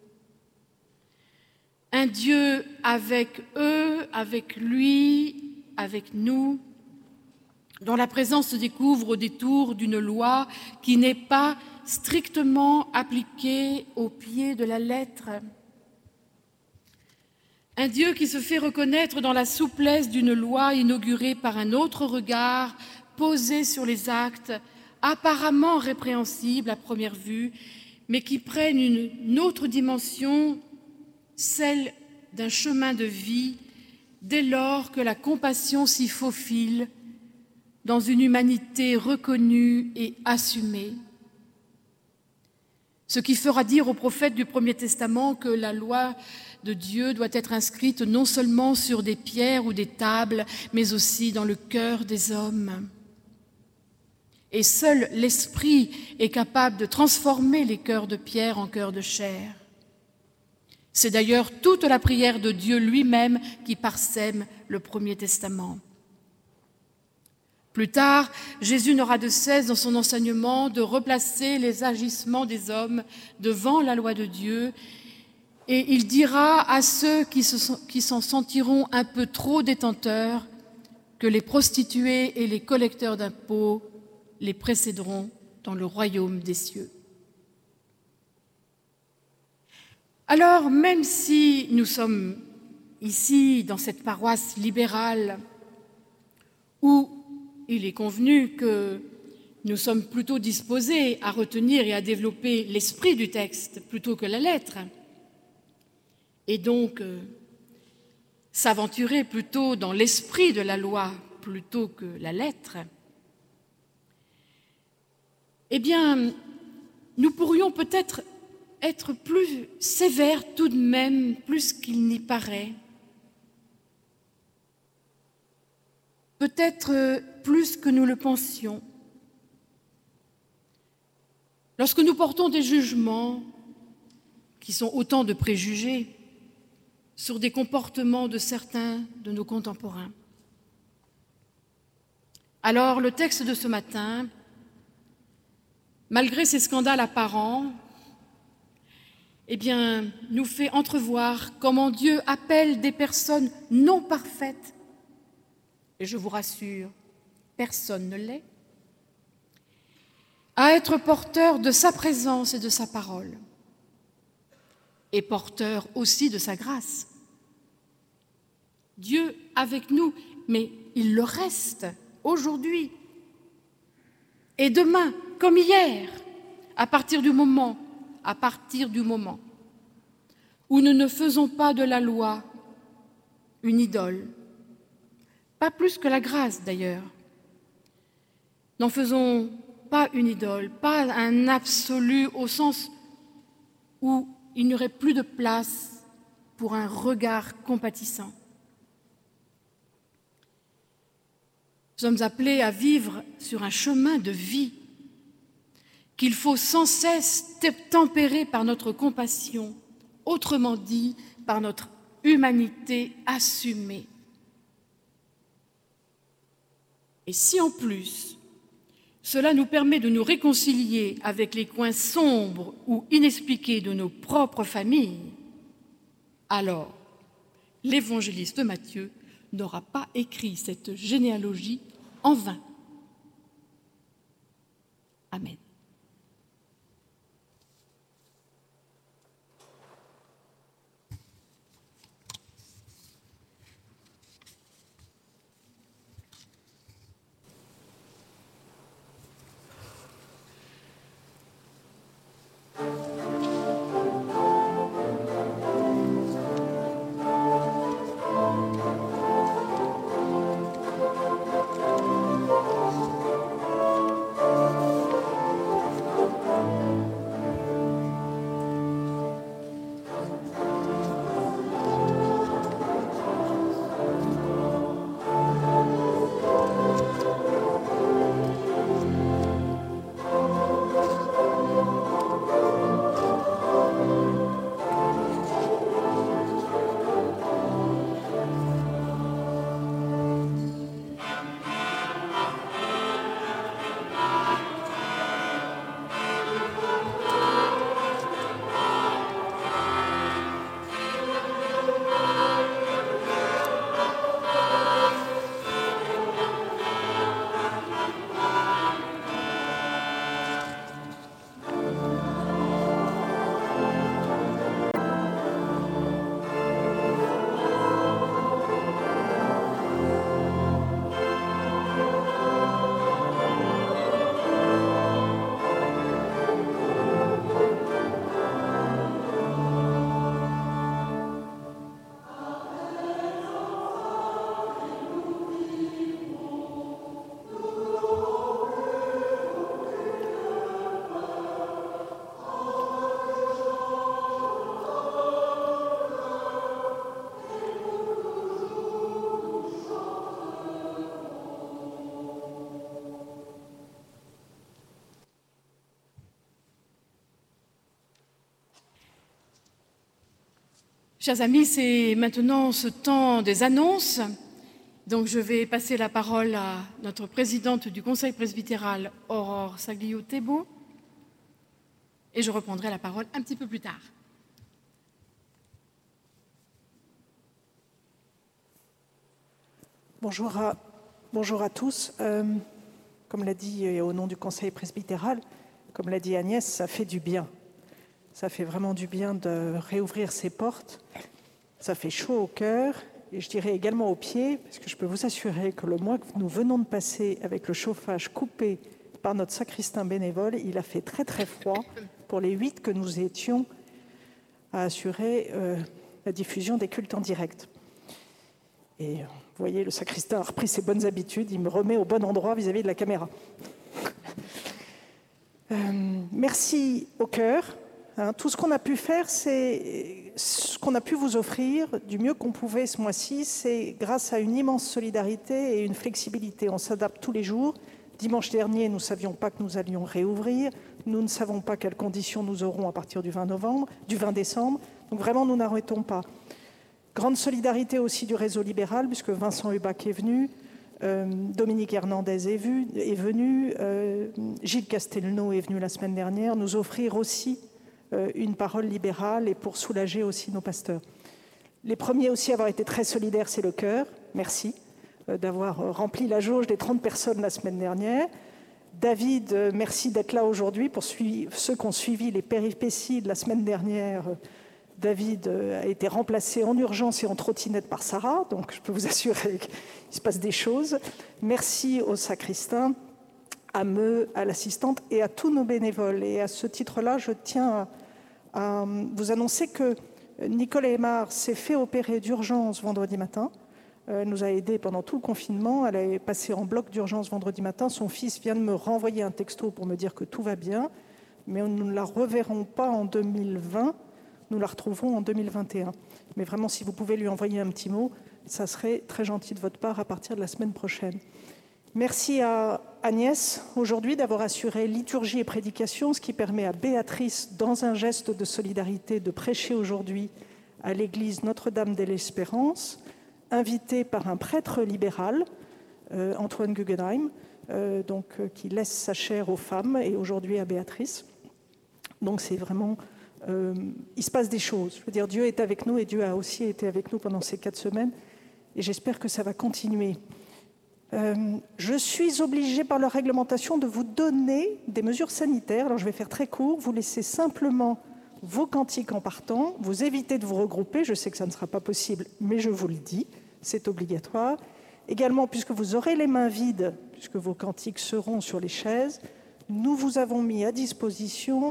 Speaker 1: Un Dieu avec eux, avec lui, avec nous, dont la présence se découvre au détour d'une loi qui n'est pas strictement appliquée au pied de la lettre. Un Dieu qui se fait reconnaître dans la souplesse d'une loi inaugurée par un autre regard, posé sur les actes, apparemment répréhensibles à première vue, mais qui prennent une autre dimension, celle d'un chemin de vie dès lors que la compassion s'y faufile dans une humanité reconnue et assumée. Ce qui fera dire aux prophètes du Premier Testament que la loi de Dieu doit être inscrite non seulement sur des pierres ou des tables, mais aussi dans le cœur des hommes. Et seul l'Esprit est capable de transformer les cœurs de pierre en cœurs de chair. C'est d'ailleurs toute la prière de Dieu lui-même qui parsème le Premier Testament. Plus tard, Jésus n'aura de cesse dans son enseignement de replacer les agissements des hommes devant la loi de Dieu, et il dira à ceux qui, se, qui s'en sentiront un peu trop détenteurs que les prostituées et les collecteurs d'impôts les précéderont dans le royaume des cieux. Alors, même si nous sommes ici dans cette paroisse libérale où il est convenu que nous sommes plutôt disposés à retenir et à développer l'esprit du texte plutôt que la lettre, et donc euh, s'aventurer plutôt dans l'esprit de la loi plutôt que la lettre, eh bien, nous pourrions peut-être être plus sévères tout de même, plus qu'il n'y paraît. Peut-être plus que nous le pensions. Lorsque nous portons des jugements, qui sont autant de préjugés, sur des comportements de certains de nos contemporains. Alors, le texte de ce matin, malgré ces scandales apparents, eh bien, nous fait entrevoir comment Dieu appelle des personnes non parfaites, et je vous rassure, personne ne l'est, à être porteurs de sa présence et de sa parole, et porteurs aussi de sa grâce. Dieu avec nous, mais il le reste aujourd'hui et demain, comme hier, à partir du moment, à partir du moment où nous ne faisons pas de la loi une idole, pas plus que la grâce d'ailleurs. N'en faisons pas une idole, pas un absolu au sens où il n'y aurait plus de place pour un regard compatissant. Nous sommes appelés à vivre sur un chemin de vie qu'il faut sans cesse tempérer par notre compassion, autrement dit, par notre humanité assumée. Et si en plus, cela nous permet de nous réconcilier avec les coins sombres ou inexpliqués de nos propres familles, alors l'évangéliste Matthieu n'aura pas écrit cette généalogie en vain. Amen. Chers amis, c'est maintenant ce temps des annonces. Donc je vais passer la parole à notre présidente du Conseil presbytéral, Aurore Saglio-Thébault, et je reprendrai la parole un petit peu plus tard.
Speaker 2: Bonjour à, bonjour à tous. Euh, comme l'a dit et au nom du Conseil presbytéral, comme l'a dit Agnès, ça fait du bien. Ça fait vraiment du bien de réouvrir ces portes. Ça fait chaud au cœur et je dirais également aux pieds, parce que je peux vous assurer que le mois que nous venons de passer avec le chauffage coupé par notre sacristain bénévole, il a fait très très froid pour les huit que nous étions à assurer euh, la diffusion des cultes en direct. Et vous voyez, le sacristain a repris ses bonnes habitudes, il me remet au bon endroit vis-à-vis de la caméra. euh, merci au cœur. Hein, tout ce qu'on a pu faire, c'est ce qu'on a pu vous offrir du mieux qu'on pouvait ce mois-ci, c'est grâce à une immense solidarité et une flexibilité. On s'adapte tous les jours. Dimanche dernier, nous ne savions pas que nous allions réouvrir. Nous ne savons pas quelles conditions nous aurons à partir du vingt novembre, du vingt décembre. Donc vraiment, nous n'arrêtons pas. Grande solidarité aussi du réseau libéral, puisque Vincent Hubac est venu, euh, Dominique Hernandez est, vu, est venu, euh, Gilles Castelnau est venu la semaine dernière, nous offrir aussi euh, une parole libérale et pour soulager aussi nos pasteurs. Les premiers aussi à avoir été très solidaires, c'est le chœur. Merci euh, d'avoir euh, rempli la jauge des trente personnes la semaine dernière. David, euh, merci d'être là aujourd'hui. Pour suivre, ceux qui ont suivi les péripéties de la semaine dernière, euh, David a été remplacé en urgence et en trottinette par Sarah, donc je peux vous assurer qu'il se passe des choses. Merci au sacristain, à Meux, à l'assistante et à tous nos bénévoles. Et à ce titre-là, je tiens à, à vous annoncer que Nicole Aymar s'est fait opérer d'urgence vendredi matin. Elle nous a aidés pendant tout le confinement. Elle est passée en bloc d'urgence vendredi matin. Son fils vient de me renvoyer un texto pour me dire que tout va bien, mais nous ne la reverrons pas en deux mille vingt. Nous la retrouverons en deux mille vingt et un. Mais vraiment, si vous pouvez lui envoyer un petit mot, ça serait très gentil de votre part à partir de la semaine prochaine. Merci à Agnès, aujourd'hui, d'avoir assuré liturgie et prédication, ce qui permet à Béatrice, dans un geste de solidarité, de prêcher aujourd'hui à l'église Notre-Dame de l'Espérance, invitée par un prêtre libéral, euh, Antoine Guggenheim, euh, donc, euh, qui laisse sa chair aux femmes, et aujourd'hui à Béatrice. Donc c'est vraiment... Euh, il se passe des choses. Je veux dire, Dieu est avec nous et Dieu a aussi été avec nous pendant ces quatre semaines et j'espère que ça va continuer. Euh, je suis obligée par la réglementation de vous donner des mesures sanitaires. Alors je vais faire très court. Vous laissez simplement vos cantiques en partant. Vous évitez de vous regrouper. Je sais que ça ne sera pas possible, mais je vous le dis, c'est obligatoire. Également, puisque vous aurez les mains vides, puisque vos cantiques seront sur les chaises, nous vous avons mis à disposition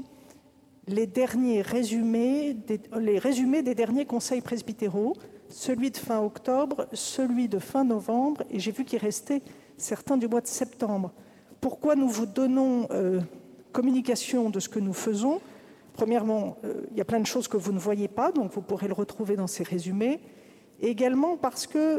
Speaker 2: les derniers résumés, des, les résumés des derniers conseils presbytéraux, celui de fin octobre, celui de fin novembre, et j'ai vu qu'il restait certains du mois de septembre. Pourquoi nous vous donnons euh, communication de ce que nous faisons ? Premièrement, euh, il y a plein de choses que vous ne voyez pas, donc vous pourrez le retrouver dans ces résumés. Et également parce que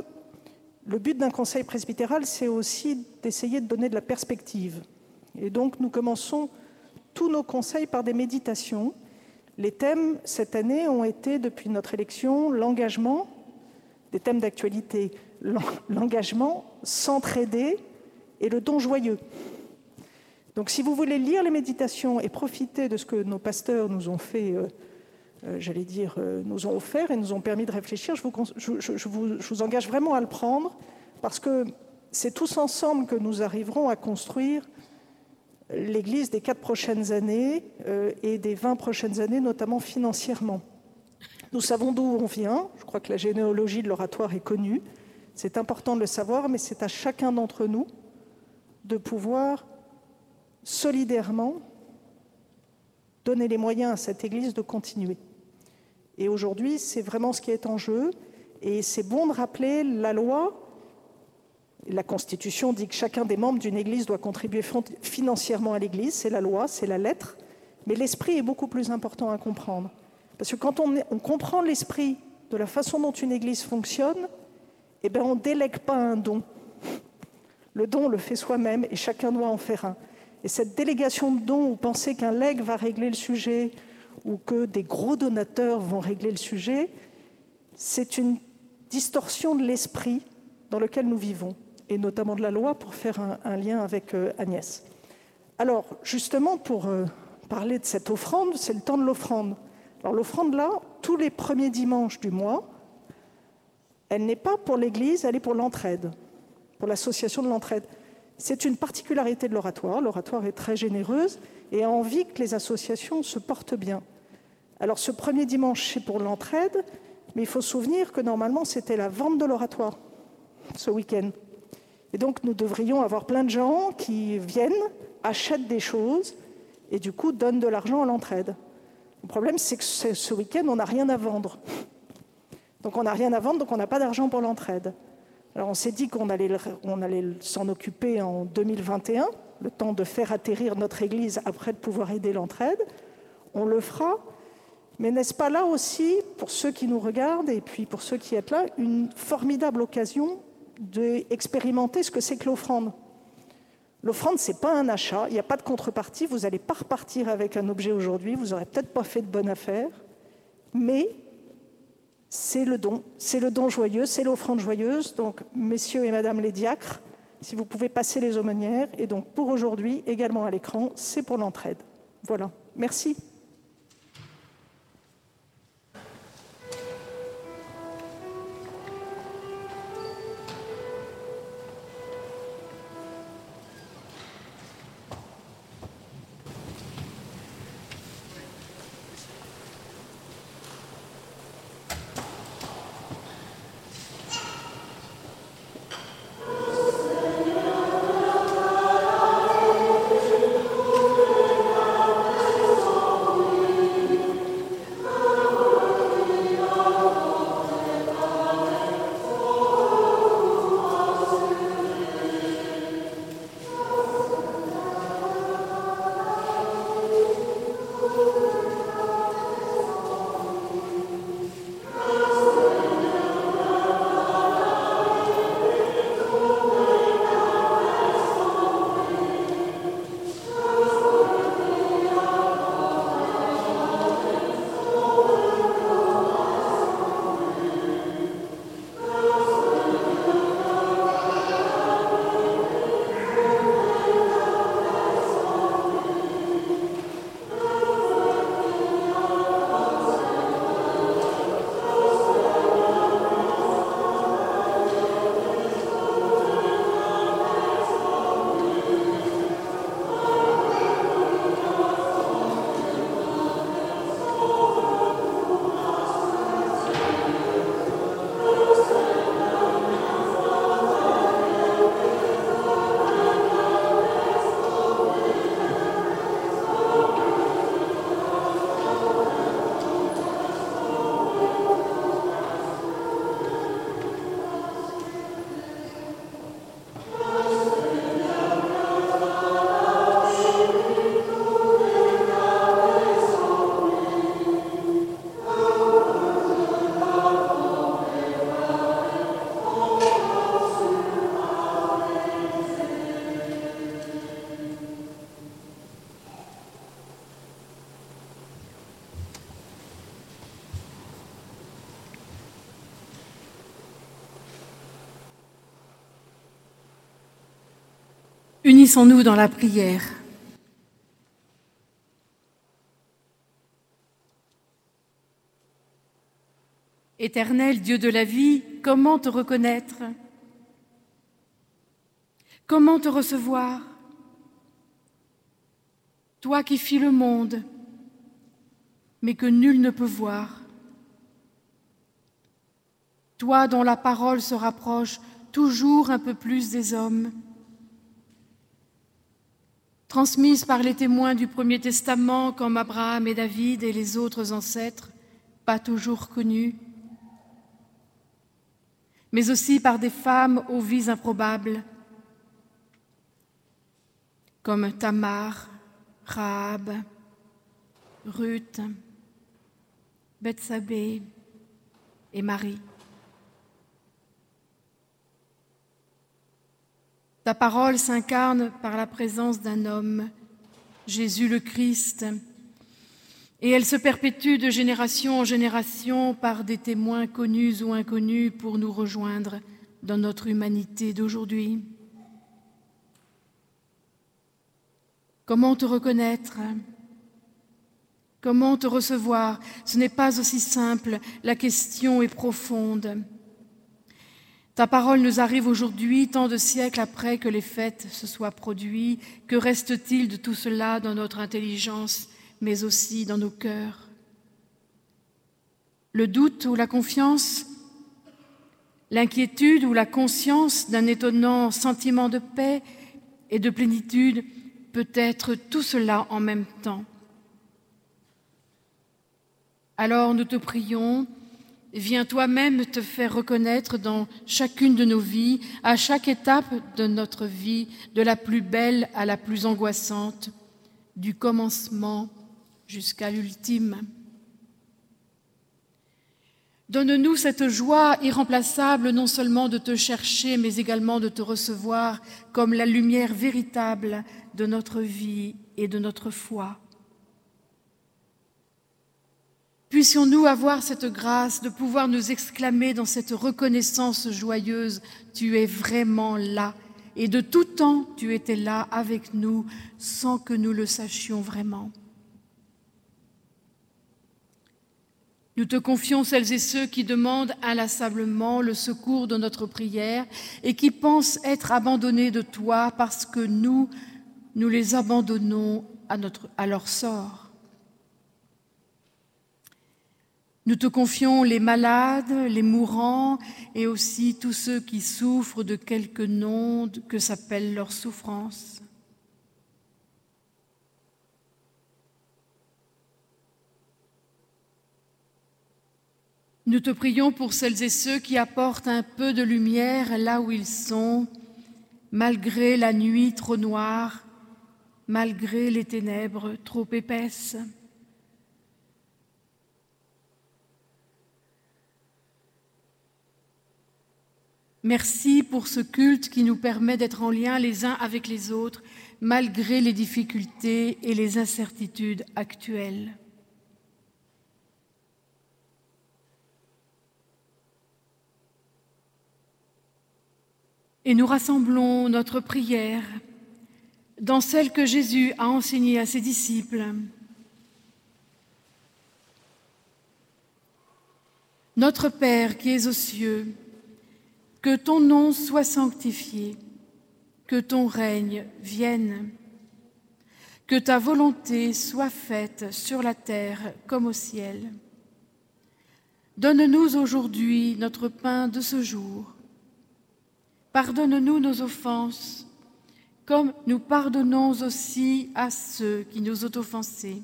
Speaker 2: le but d'un conseil presbytéral, c'est aussi d'essayer de donner de la perspective. Et donc nous commençons tous nos conseils par des méditations. Les thèmes, cette année, ont été, depuis notre élection, l'engagement, des thèmes d'actualité, l'engagement, s'entraider et le don joyeux. Donc si vous voulez lire les méditations et profiter de ce que nos pasteurs nous ont fait, euh, euh, j'allais dire, euh, nous ont offert et nous ont permis de réfléchir, je vous, je, je, je, vous, je vous engage vraiment à le prendre, parce que c'est tous ensemble que nous arriverons à construire l'Église des quatre prochaines années euh, et des vingt prochaines années, notamment financièrement. Nous savons d'où on vient. Je crois que la généalogie de l'oratoire est connue. C'est important de le savoir, mais c'est à chacun d'entre nous de pouvoir solidairement donner les moyens à cette Église de continuer. Et aujourd'hui, c'est vraiment ce qui est en jeu. Et c'est bon de rappeler la loi. La Constitution dit que chacun des membres d'une Église doit contribuer financièrement à l'Église, c'est la loi, c'est la lettre, mais l'esprit est beaucoup plus important à comprendre. Parce que quand on, est, on comprend l'esprit de la façon dont une Église fonctionne, eh bien on ne délègue pas un don. Le don, on le fait soi-même et chacun doit en faire un. Et cette délégation de dons, ou penser qu'un legs va régler le sujet, ou que des gros donateurs vont régler le sujet, c'est une distorsion de l'esprit dans lequel nous vivons, et notamment de la loi, pour faire un, un lien avec euh, Agnès. Alors, justement, pour euh, parler de cette offrande, c'est le temps de l'offrande. Alors, l'offrande, là, tous les premiers dimanches du mois, elle n'est pas pour l'Église, elle est pour l'entraide, pour l'association de l'entraide. C'est une particularité de l'oratoire. L'oratoire est très généreuse et a envie que les associations se portent bien. Alors, ce premier dimanche, c'est pour l'entraide, mais il faut se souvenir que normalement, c'était la vente de l'oratoire, ce week-end. Et donc, nous devrions avoir plein de gens qui viennent, achètent des choses et du coup, donnent de l'argent à l'entraide. Le problème, c'est que ce week-end, on n'a rien à vendre. Donc, on n'a rien à vendre, donc on n'a pas d'argent pour l'entraide. Alors, on s'est dit qu'on allait, on allait s'en occuper en deux mille vingt et un, le temps de faire atterrir notre Église après de pouvoir aider l'entraide. On le fera. Mais n'est-ce pas là aussi, pour ceux qui nous regardent et puis pour ceux qui êtes là, une formidable occasion d'expérimenter ce que c'est que l'offrande. L'offrande, ce n'est pas un achat, il n'y a pas de contrepartie, vous n'allez pas repartir avec un objet aujourd'hui, vous n'aurez peut-être pas fait de bonne affaire, mais c'est le don, c'est le don joyeux, c'est l'offrande joyeuse. Donc, messieurs et madame les diacres, si vous pouvez passer les aumônières, et donc pour aujourd'hui, également à l'écran, c'est pour l'entraide. Voilà, merci.
Speaker 1: Unissons-nous dans la prière. Éternel Dieu de la vie, comment te reconnaître? Comment te recevoir? Toi qui fis le monde, mais que nul ne peut voir. Toi dont la parole se rapproche toujours un peu plus des hommes. Transmise par les témoins du Premier Testament comme Abraham et David et les autres ancêtres, pas toujours connus, mais aussi par des femmes aux vies improbables, comme Tamar, Rahab, Ruth, Bethsabée et Marie. Ta parole s'incarne par la présence d'un homme, Jésus le Christ, Et elle se perpétue de génération en génération par des témoins connus ou inconnus pour nous rejoindre dans notre humanité d'aujourd'hui. Comment te reconnaître ? Comment te recevoir ? Ce n'est pas aussi simple, la question est profonde. Ta parole nous arrive aujourd'hui, tant de siècles après que les faits se soient produits. Que reste-t-il de tout cela dans notre intelligence, mais aussi dans nos cœurs ? Le doute ou la confiance ? L'inquiétude ou la conscience d'un étonnant sentiment de paix et de plénitude, peut-être tout cela en même temps. Alors nous te prions, viens toi-même te faire reconnaître dans chacune de nos vies, à chaque étape de notre vie, de la plus belle à la plus angoissante, du commencement jusqu'à l'ultime. Donne-nous cette joie irremplaçable non seulement de te chercher, mais également de te recevoir comme la lumière véritable de notre vie et de notre foi. Puissions-nous avoir cette grâce de pouvoir nous exclamer dans cette reconnaissance joyeuse « Tu es vraiment là » et de tout temps tu étais là avec nous sans que nous le sachions vraiment. Nous te confions celles et ceux qui demandent inlassablement le secours de notre prière et qui pensent être abandonnés de toi parce que nous, nous les abandonnons à, notre, à leur sort. Nous te confions les malades, les mourants et aussi tous ceux qui souffrent de quelque nom que s'appelle leur souffrance. Nous te prions pour celles et ceux qui apportent un peu de lumière là où ils sont, malgré la nuit trop noire, malgré les ténèbres trop épaisses. Merci pour ce culte qui nous permet d'être en lien les uns avec les autres, malgré les difficultés et les incertitudes actuelles. Et nous rassemblons notre prière dans celle que Jésus a enseignée à ses disciples. Notre Père qui es aux cieux, que ton nom soit sanctifié, que ton règne vienne, que ta volonté soit faite sur la terre comme au ciel. Donne-nous aujourd'hui notre pain de ce jour. Pardonne-nous nos offenses, comme nous pardonnons aussi à ceux qui nous ont offensés.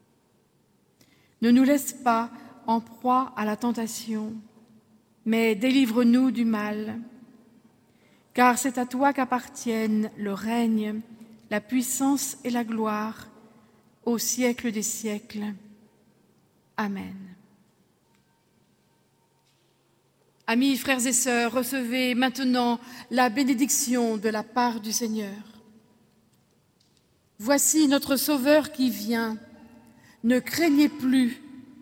Speaker 1: Ne nous laisse pas en proie à la tentation, mais délivre-nous du mal. Car c'est à toi qu'appartiennent le règne, la puissance et la gloire, au siècle des siècles. Amen. Amis, frères et sœurs, recevez maintenant la bénédiction de la part du Seigneur. Voici notre Sauveur qui vient. Ne craignez plus.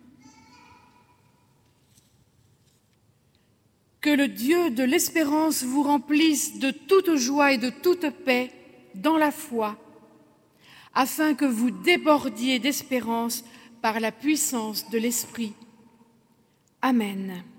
Speaker 1: Que le Dieu de l'espérance vous remplisse de toute joie et de toute paix dans la foi, afin que vous débordiez d'espérance par la puissance de l'Esprit. Amen.